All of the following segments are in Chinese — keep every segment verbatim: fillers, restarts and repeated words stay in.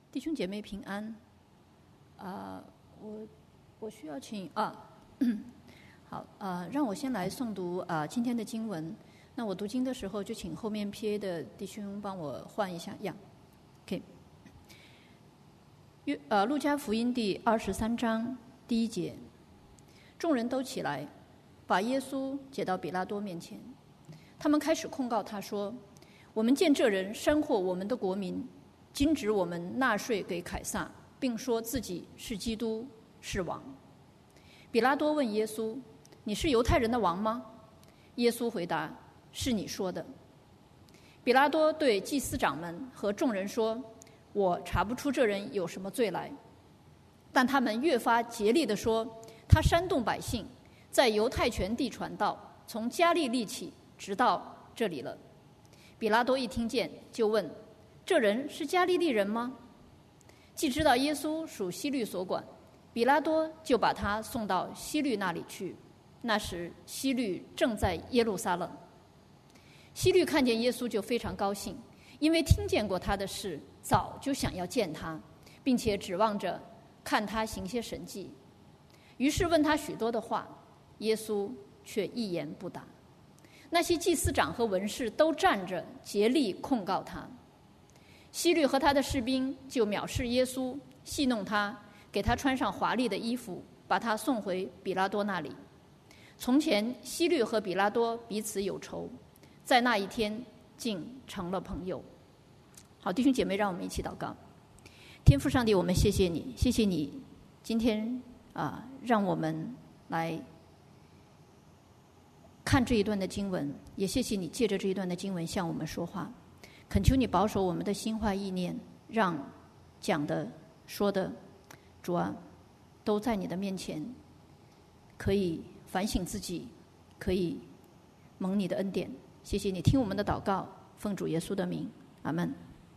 弟兄姐妹平安。啊、呃，我我需要请啊，好啊、呃，让我先来诵读啊、呃、今天的经文。那我读经的时候，就请后面 P A 的弟兄帮我换一下样。OK。约呃，路加福音第二十三章第一节，众人都起来，把耶稣解到比拉多面前。他们开始控告他说：“我们见这人煽惑我们的国民，禁止我们纳税给凯撒，并说自己是基督，是王。”比拉多问耶稣：“你是犹太人的王吗？”耶稣回答：“是你说的。”比拉多对祭司长们和众人说：“我查不出这人有什么罪来。”但他们越发竭力地说：“他煽动百姓，在犹太全地传道，从加利利起，直到这里了。”比拉多一听见，就问：“这人是加利利人吗？”既知道耶稣属希律所管，比拉多就把他送到希律那里去。那时希律正在耶路撒冷。希律看见耶稣就非常高兴，因为听见过他的事，早就想要见他，并且指望着看他行些神迹。于是问他许多的话，耶稣却一言不答。那些祭司长和文士都站着竭力控告他。希律和他的士兵就藐视耶稣，戏弄他，给他穿上华丽的衣服，把他送回比拉多那里。从前希律和比拉多彼此有仇，在那一天竟成了朋友。好，弟兄姐妹，让我们一起祷告。天父上帝，我们谢谢你，谢谢你今天啊、呃，让我们来看这一段的经文，也谢谢你借着这一段的经文向我们说话。恳求你保守我们的心怀意念，让讲的说的主啊都在你的面前，可以反省自己，可以蒙你的恩典。谢谢你听我们的祷告，奉主耶稣的名，阿们。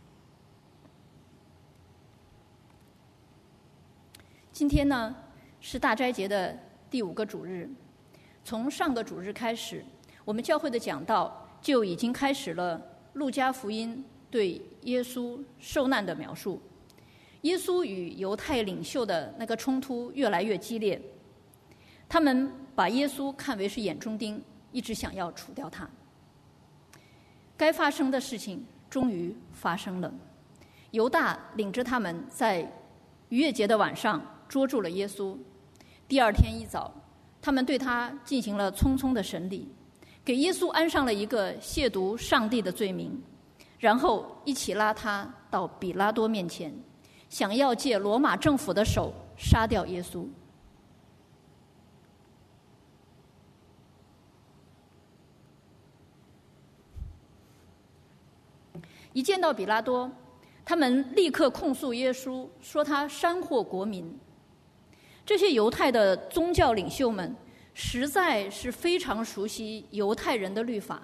今天呢是大斋节的第五个主日。从上个主日开始，我们教会的讲道就已经开始了路加福音对耶稣受难的描述。耶稣与犹太领袖的那个冲突越来越激烈，他们把耶稣看为是眼中钉，一直想要除掉他。该发生的事情终于发生了，犹大领着他们在逾越节的晚上捉住了耶稣。第二天一早，他们对他进行了匆匆的审理，给耶稣安上了一个亵渎上帝的罪名，然后一起拉他到比拉多面前，想要借罗马政府的手杀掉耶稣。一见到比拉多，他们立刻控诉耶稣，说他煽惑国民。这些犹太的宗教领袖们实在是非常熟悉犹太人的律法，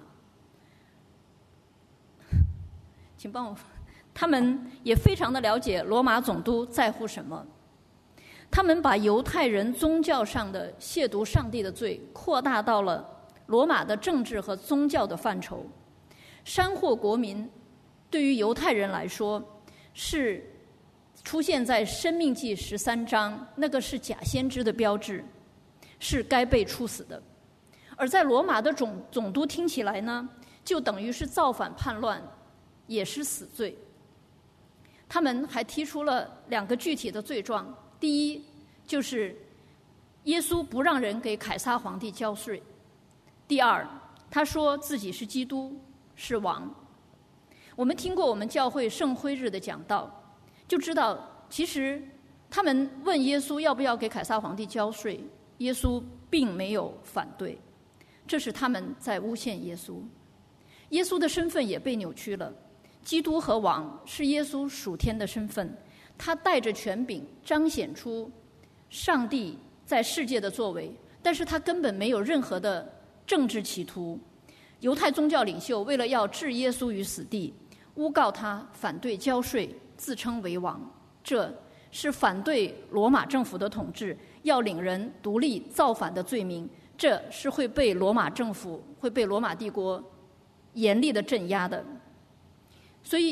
请帮我，他们也非常的了解罗马总督在乎什么。他们把犹太人宗教上的亵渎上帝的罪扩大到了罗马的政治和宗教的范畴。煽惑国民对于犹太人来说是出现在申命记十三章，那个是假先知的标志，是该被处死的。而在罗马的总总督听起来呢，就等于是造反叛乱，也是死罪。他们还提出了两个具体的罪状，第一就是耶稣不让人给凯撒皇帝交税，第二他说自己是基督，是王。我们听过我们教会圣灰日的讲道，就知道其实他们问耶稣要不要给凯撒皇帝交税，耶稣并没有反对，这是他们在诬陷耶稣。耶稣的身份也被扭曲了，基督和王是耶稣属天的身份，他带着权柄彰显出上帝在世界的作为，但是他根本没有任何的政治企图。犹太宗教领袖为了要置耶稣于死地，诬告他反对交税，自称为王，这是反对罗马政府的统治，要领人独立造反的罪名，这是会被罗马政府会被罗马帝国严厉的镇压的。所以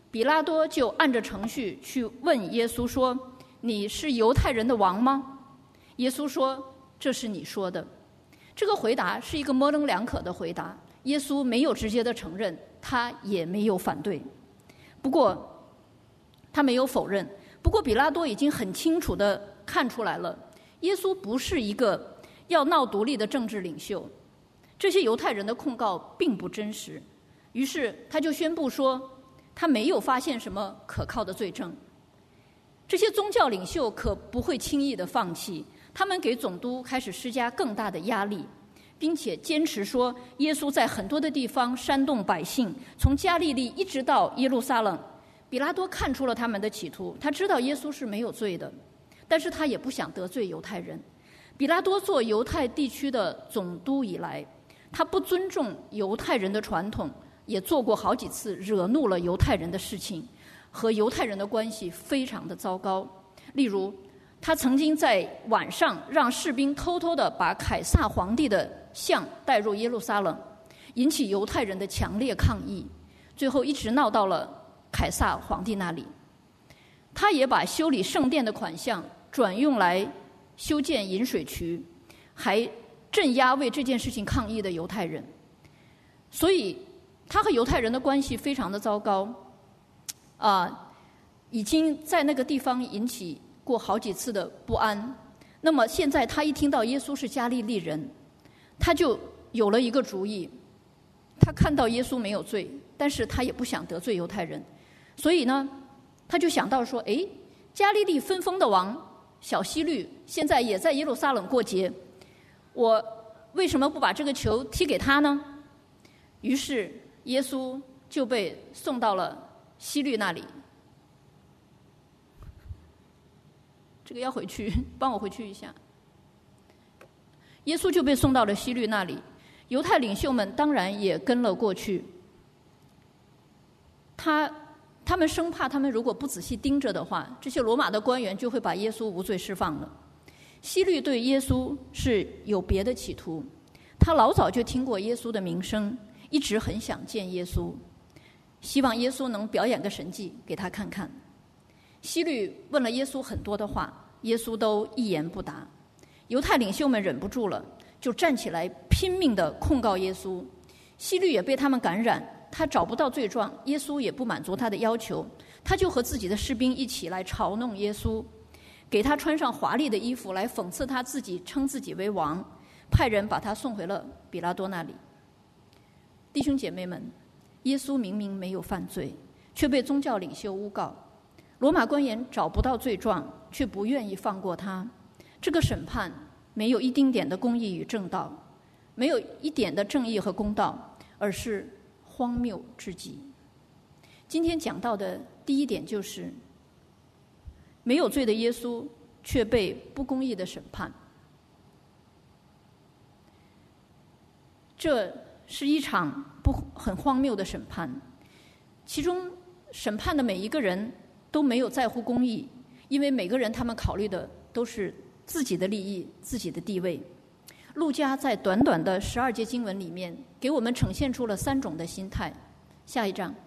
比拉多就按着程序去问耶稣说：“你是犹太人的王吗？”耶稣说：“这是你说的。”这个回答是一个模棱两可的回答，耶稣没有直接的承认，他也没有反对。不过他没有否认，不过比拉多已经很清楚地看出来了，耶稣不是一个要闹独立的政治领袖，这些犹太人的控告并不真实。于是他就宣布说，他没有发现什么可靠的罪证。这些宗教领袖可不会轻易的放弃，他们给总督开始施加更大的压力，并且坚持说耶稣在很多的地方煽动百姓，从加利利一直到耶路撒冷。比拉多看出了他们的企图，他知道耶稣是没有罪的，但是他也不想得罪犹太人。比拉多做犹太地区的总督以来，他不尊重犹太人的传统，也做过好几次惹怒了犹太人的事情，和犹太人的关系非常的糟糕。例如他曾经在晚上让士兵偷偷地把凯撒皇帝的像带入耶路撒冷，引起犹太人的强烈抗议，最后一直闹到了凯撒皇帝那里。他也把修理圣殿的款项转用来修建饮水渠，还镇压为这件事情抗议的犹太人。所以他和犹太人的关系非常的糟糕，啊，已经在那个地方引起过好几次的不安。那么现在他一听到耶稣是加利利人，他就有了一个主意。他看到耶稣没有罪，但是他也不想得罪犹太人，所以呢，他就想到说，哎，加利利分封的王小希律现在也在耶路撒冷过节，我为什么不把这个球踢给他呢？于是耶稣就被送到了希律那里。这个要回去，帮我回去一下。耶稣就被送到了希律那里，犹太领袖们当然也跟了过去。他他们生怕他们如果不仔细盯着的话，这些罗马的官员就会把耶稣无罪释放了。希律对耶稣是有别的企图，他老早就听过耶稣的名声，一直很想见耶稣，希望耶稣能表演个神迹给他看看。希律问了耶稣很多的话，耶稣都一言不答。犹太领袖们忍不住了，就站起来拼命地控告耶稣。希律也被他们感染，他找不到罪状，耶稣也不满足他的要求，他就和自己的士兵一起来嘲弄耶稣，给他穿上华丽的衣服来讽刺他自己称自己为王，派人把他送回了比拉多那里。弟兄姐妹们，耶稣明明没有犯罪，却被宗教领袖诬告，罗马官员找不到罪状，却不愿意放过他。这个审判没有一丁点的公义与正道，没有一点的正义和公道，而是荒谬至极。今天讲到的第一点就是，没有罪的耶稣却被不公义的审判。这是一场不很荒谬的审判，其中审判的每一个人都没有在乎公义，因为每个人他们考虑的都是自己的利益、自己的地位。路加在短短的十二节经文里面，给我们呈现出了三种的心态。下一章，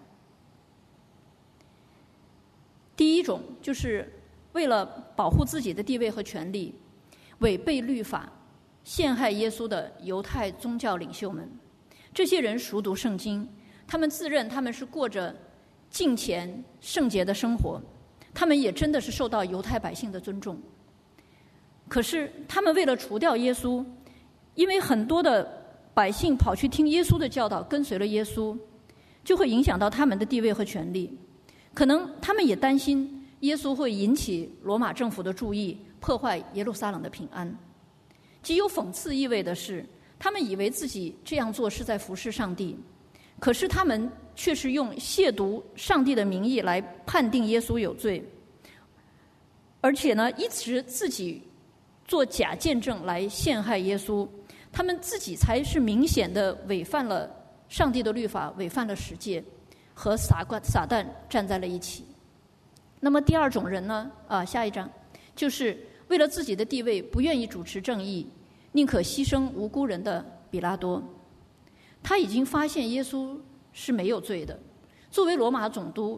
第一种就是为了保护自己的地位和权利，违背律法、陷害耶稣的犹太宗教领袖们。这些人熟读圣经，他们自认他们是过着敬虔圣洁的生活，他们也真的是受到犹太百姓的尊重。可是他们为了除掉耶稣，因为很多的百姓跑去听耶稣的教导，跟随了耶稣，就会影响到他们的地位和权利。可能他们也担心耶稣会引起罗马政府的注意，破坏耶路撒冷的平安。极有讽刺意味的是，他们以为自己这样做是在服侍上帝，可是他们却是用亵渎上帝的名义来判定耶稣有罪，而且呢，一直自己做假见证来陷害耶稣。他们自己才是明显的违反了上帝的律法，违反了十诫，和撒撒旦站在了一起。那么第二种人呢？啊，下一章，就是为了自己的地位不愿意主持正义，宁可牺牲无辜人的比拉多。他已经发现耶稣是没有罪的，作为罗马总督，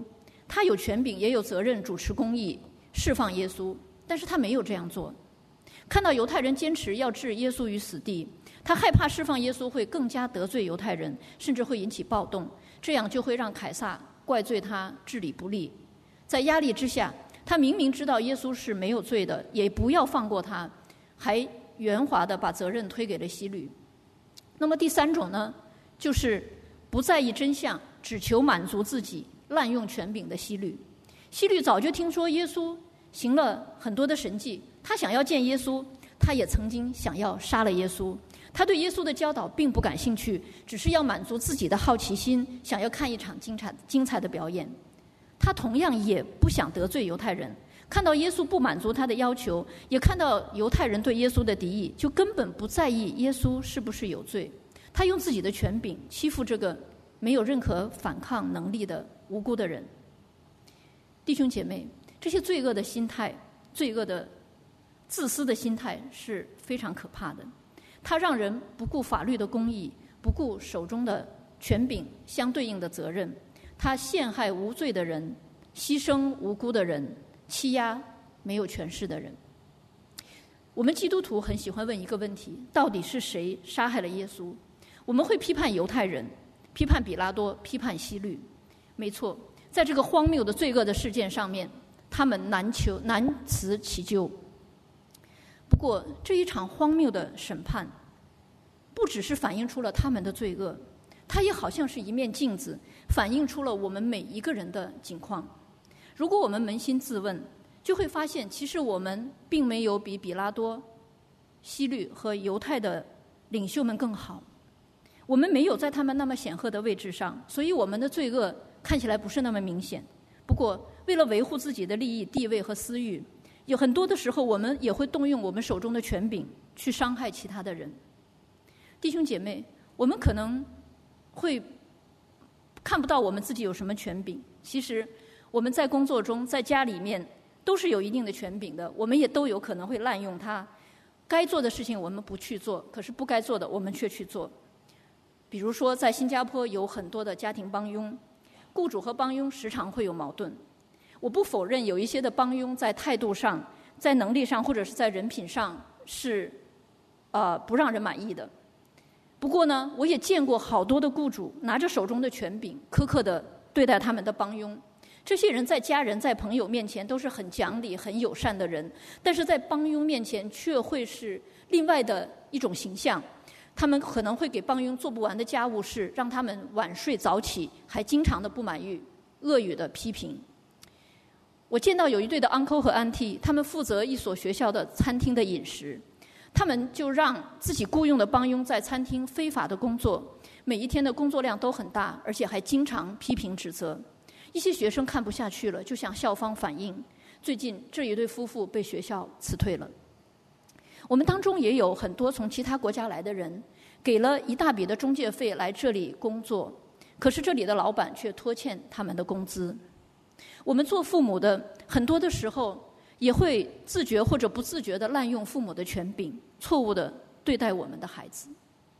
他有权柄也有责任主持公义，释放耶稣，但是他没有这样做。看到犹太人坚持要置耶稣于死地，他害怕释放耶稣会更加得罪犹太人，甚至会引起暴动，这样就会让凯撒怪罪他治理不力。在压力之下，他明明知道耶稣是没有罪的，也不要放过他，还圆滑地把责任推给了希律。那么第三种呢，就是不在意真相，只求满足自己，滥用权柄的希律。希律早就听说耶稣行了很多的神迹，他想要见耶稣，他也曾经想要杀了耶稣。他对耶稣的教导并不感兴趣，只是要满足自己的好奇心，想要看一场精彩精彩的表演。他同样也不想得罪犹太人，看到耶稣不满足他的要求，也看到犹太人对耶稣的敌意，就根本不在意耶稣是不是有罪。他用自己的权柄欺负这个没有任何反抗能力的无辜的人。弟兄姐妹，这些罪恶的心态，罪恶的自私的心态是非常可怕的。它让人不顾法律的公义，不顾手中的权柄相对应的责任，他陷害无罪的人，牺牲无辜的人，欺压没有权势的人。我们基督徒很喜欢问一个问题，到底是谁杀害了耶稣？我们会批判犹太人，批判比拉多，批判希律。没错，在这个荒谬的罪恶的事件上面，他们难求难辞其咎。不过这一场荒谬的审判不只是反映出了他们的罪恶，它也好像是一面镜子，反映出了我们每一个人的境况。如果我们扪心自问，就会发现其实我们并没有比比拉多、希律和犹太的领袖们更好，我们没有在他们那么显赫的位置上，所以我们的罪恶看起来不是那么明显。不过为了维护自己的利益、地位和私欲，有很多的时候我们也会动用我们手中的权柄去伤害其他的人。弟兄姐妹，我们可能会看不到我们自己有什么权柄，其实我们在工作中，在家里面都是有一定的权柄的，我们也都有可能会滥用它。该做的事情我们不去做，可是不该做的我们却去做。比如说在新加坡有很多的家庭帮佣，雇主和帮佣时常会有矛盾。我不否认有一些的帮佣在态度上、在能力上或者是在人品上是呃不让人满意的。不过呢，我也见过好多的雇主拿着手中的权柄，苛刻地对待他们的帮佣。这些人在家人、在朋友面前都是很讲理、很友善的人，但是在帮佣面前却会是另外的一种形象。他们可能会给帮佣做不完的家务事，让他们晚睡早起，还经常的不满意、恶语的批评。我见到有一对的 uncle 和 auntie， 他们负责一所学校的餐厅的饮食，他们就让自己雇佣的帮佣在餐厅非法的工作，每一天的工作量都很大，而且还经常批评指责。一些学生看不下去了，就向校方反映。最近这一对夫妇被学校辞退了。我们当中也有很多从其他国家来的人，给了一大笔的中介费来这里工作，可是这里的老板却拖欠他们的工资。我们做父母的很多的时候也会自觉或者不自觉地滥用父母的权柄，错误地对待我们的孩子。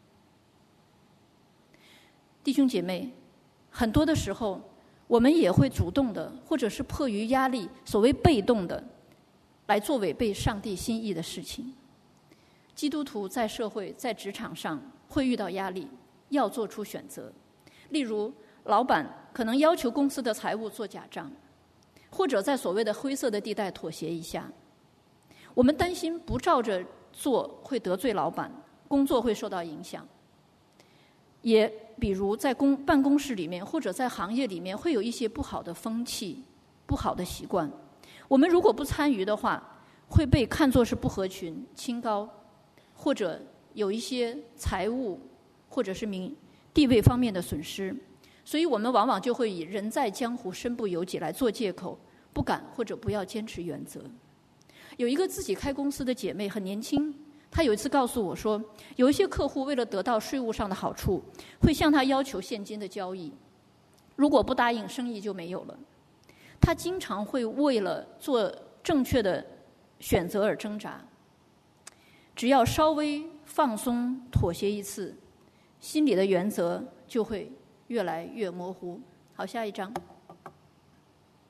弟兄姐妹，很多的时候我们也会主动的，或者是迫于压力，所谓被动的来做违背上帝心意的事情。基督徒在社会、在职场上会遇到压力，要做出选择。例如老板可能要求公司的财务做假账，或者在所谓的灰色的地带妥协一下。我们担心不照着做会得罪老板，工作会受到影响。也比如在公办公室里面或者在行业里面会有一些不好的风气、不好的习惯，我们如果不参与的话，会被看作是不合群、清高，或者有一些财务或者是名地位方面的损失。所以我们往往就会以人在江湖身不由己来做借口，不敢或者不要坚持原则。有一个自己开公司的姐妹很年轻，她有一次告诉我说，有一些客户为了得到税务上的好处，会向她要求现金的交易，如果不答应，生意就没有了。她经常会为了做正确的选择而挣扎，只要稍微放松妥协一次，心里的原则就会越来越模糊。好，下一章。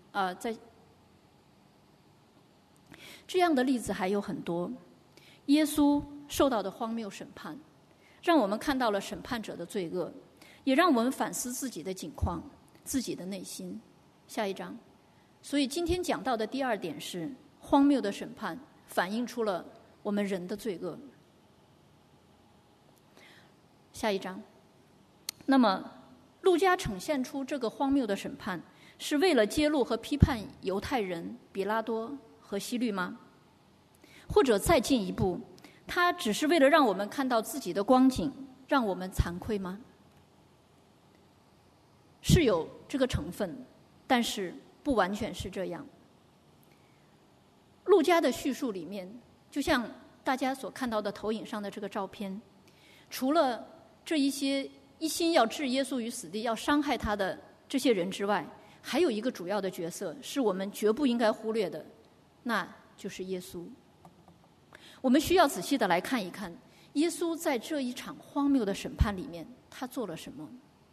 啊、呃，在这样的例子还有很多。耶稣受到的荒谬审判，让我们看到了审判者的罪恶，也让我们反思自己的境况、自己的内心。下一章。所以今天讲到的第二点是，荒谬的审判反映出了我们人的罪恶。下一章。那么路加呈现出这个荒谬的审判，是为了揭露和批判犹太人比拉多和希律吗？或者再进一步，他只是为了让我们看到自己的光景，让我们惭愧吗？是有这个成分，但是不完全是这样。路加的叙述里面，就像大家所看到的投影上的这个照片，除了这一些一心要置耶稣于死地、要伤害他的这些人之外，还有一个主要的角色是我们绝不应该忽略的，那就是耶稣。我们需要仔细的来看一看，耶稣在这一场荒谬的审判里面，他做了什么？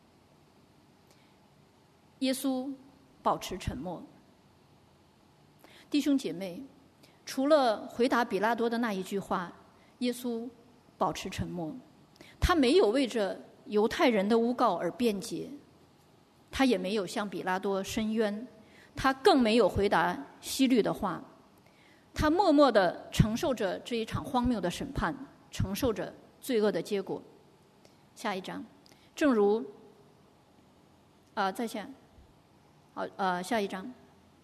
耶稣保持沉默。弟兄姐妹，除了回答比拉多的那一句话，耶稣保持沉默。他没有为着犹太人的诬告而辩解，他也没有向比拉多申冤，他更没有回答希律的话。他默默地承受着这一场荒谬的审判，承受着罪恶的结果。下一章。正如啊、呃，在下好呃下一章。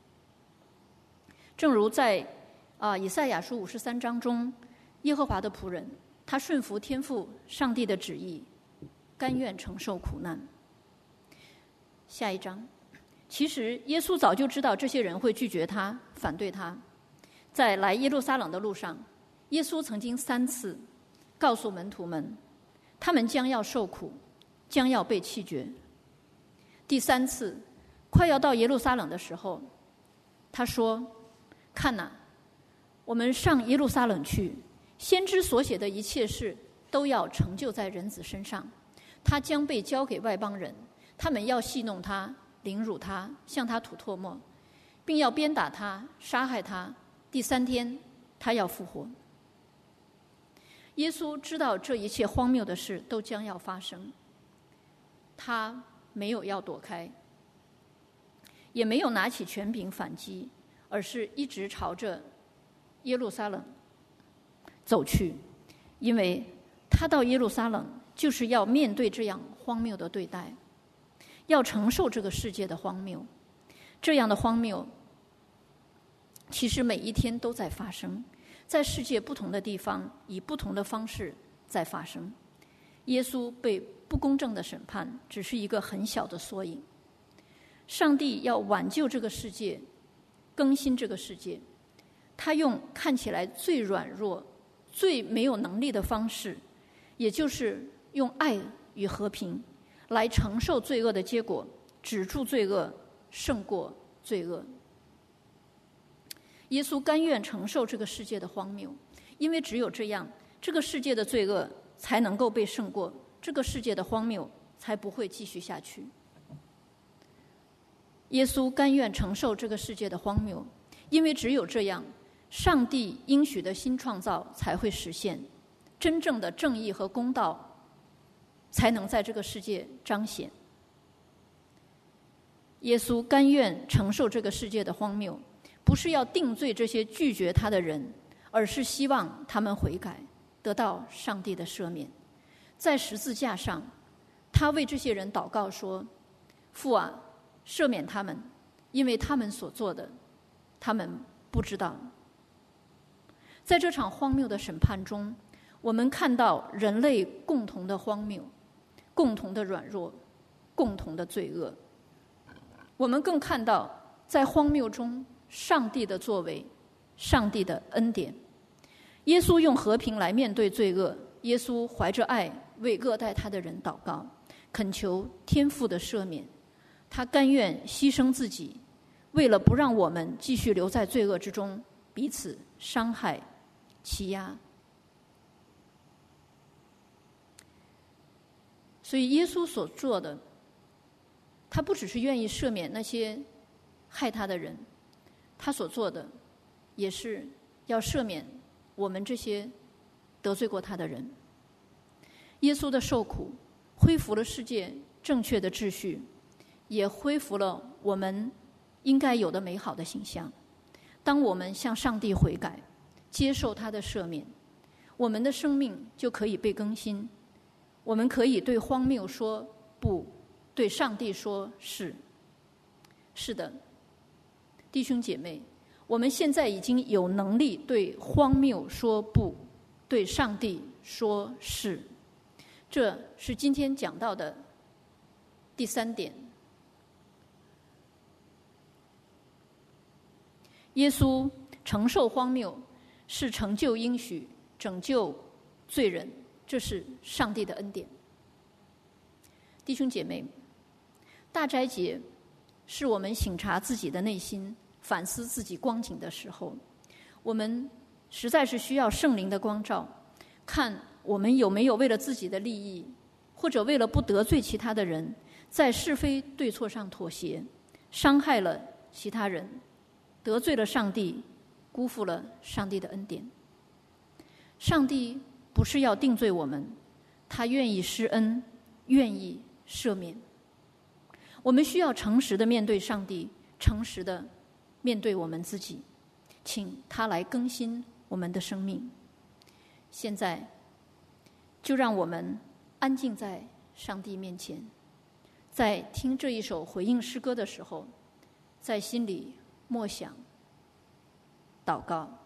正如在啊、呃、以赛亚书五十三章中，耶和华的仆人，他顺服天父上帝的旨意，甘愿承受苦难。下一章。其实耶稣早就知道这些人会拒绝他，反对他。在来耶路撒冷的路上，耶稣曾经三次告诉门徒们，他们将要受苦，将要被弃绝。第三次快要到耶路撒冷的时候，他说，看哪，我们上耶路撒冷去，先知所写的一切事都要成就在人子身上。他将被交给外邦人，他们要戏弄他，凌辱他，向他吐唾沫，并要鞭打他，杀害他。第三天他要复活。耶稣知道这一切荒谬的事都将要发生，他没有要躲开，也没有拿起权柄反击，而是一直朝着耶路撒冷走去，因为他到耶路撒冷就是要面对这样荒谬的对待，要承受这个世界的荒谬。这样的荒谬其实每一天都在发生，在世界不同的地方以不同的方式在发生。耶稣被不公正的审判只是一个很小的缩影。上帝要挽救这个世界，更新这个世界，他用看起来最软弱、最没有能力的方式，也就是用爱与和平来承受罪恶的结果，止住罪恶，胜过罪恶。耶稣甘愿承受这个世界的荒谬，因为只有这样，这个世界的罪恶才能够被胜过，这个世界的荒谬才不会继续下去。耶稣甘愿承受这个世界的荒谬，因为只有这样，上帝应许的新创造才会实现，真正的正义和公道才能在这个世界彰显。耶稣甘愿承受这个世界的荒谬，不是要定罪这些拒绝他的人，而是希望他们悔改，得到上帝的赦免。在十字架上，他为这些人祷告说，父啊，赦免他们，因为他们所做的，他们不知道。在这场荒谬的审判中，我们看到人类共同的荒谬，共同的软弱，共同的罪恶。我们更看到在荒谬中上帝的作为，上帝的恩典。耶稣用和平来面对罪恶，耶稣怀着爱为恶待他的人祷告，恳求天父的赦免。他甘愿牺牲自己，为了不让我们继续留在罪恶之中，彼此伤害、欺压。所以耶稣所做的，他不只是愿意赦免那些害他的人，他所做的也是要赦免我们这些得罪过他的人。耶稣的受苦恢复了世界正确的秩序，也恢复了我们应该有的美好的形象。当我们向上帝悔改，接受他的赦免，我们的生命就可以被更新。我们可以对荒谬说不，对上帝说是。是的，弟兄姐妹，我们现在已经有能力对荒谬说不，对上帝说是。这是今天讲到的第三点。耶稣承受荒谬，是成就应许，拯救罪人，这是上帝的恩典。弟兄姐妹，大斋节是我们省察自己的内心，反思自己光景的时候。我们实在是需要圣灵的光照，看我们有没有为了自己的利益，或者为了不得罪其他的人，在是非对错上妥协，伤害了其他人，得罪了上帝，辜负了上帝的恩典。上帝不是要定罪我们，他愿意施恩，愿意赦免。我们需要诚实的面对上帝，诚实的面对我们自己，请他来更新我们的生命。现在就让我们安静在上帝面前，在听这一首回应诗歌的时候，在心里默想祷告。